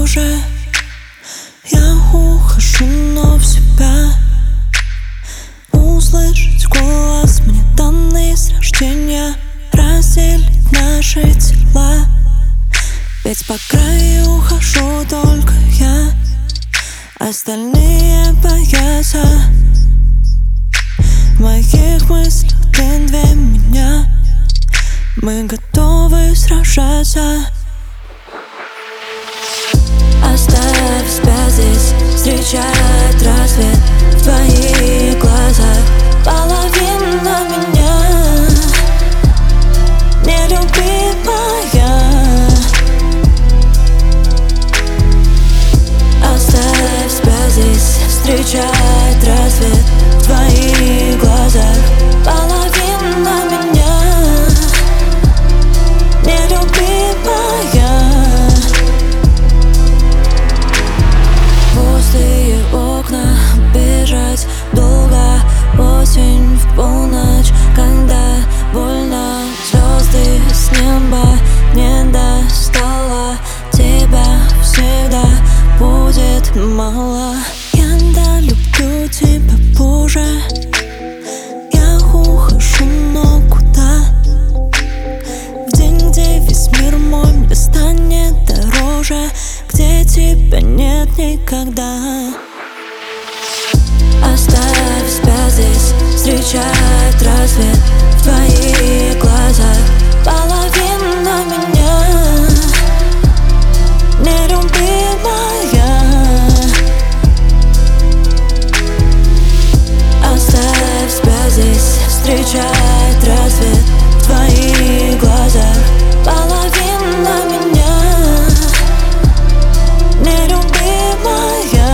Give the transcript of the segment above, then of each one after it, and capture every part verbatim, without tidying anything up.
попозже. Я ухожу, но в себя. Услышать голос мне данный с рождения, разделить наши тела. Ведь по краю хожу только я, остальные боятся. В моих мыслях ты две меня, мы готовы сражаться. Оставь себя здесь, встречает рассвет в твоих глазах. Половина меня нелюбимая. Оставь себя здесь, встречает рассвет в твоих глазах. Половина меня нелюбимая. Пустые окна, бежать долго, осень в полночь, когда больно. Звезды с неба не достала, тебя всегда будет мало. Я долюблю тебя позже. Я ухожу, но куда? В день, где весь мир мой мне станет дороже, где тебя нет никогда. Оставь себя здесь, встречает рассвет в твоих глазах. Половина меня нелюбимая. Оставь себя здесь, встречает рассвет в твоих глазах. Половина меня нелюбимая.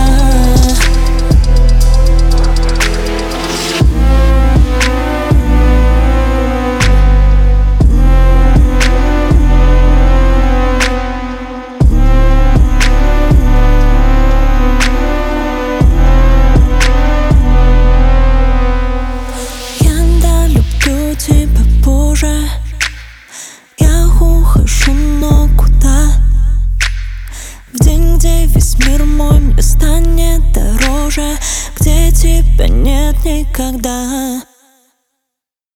Тебя позже. Я ухожу, но куда? В день, где весь мир мой мне станет дороже, где тебя нет никогда.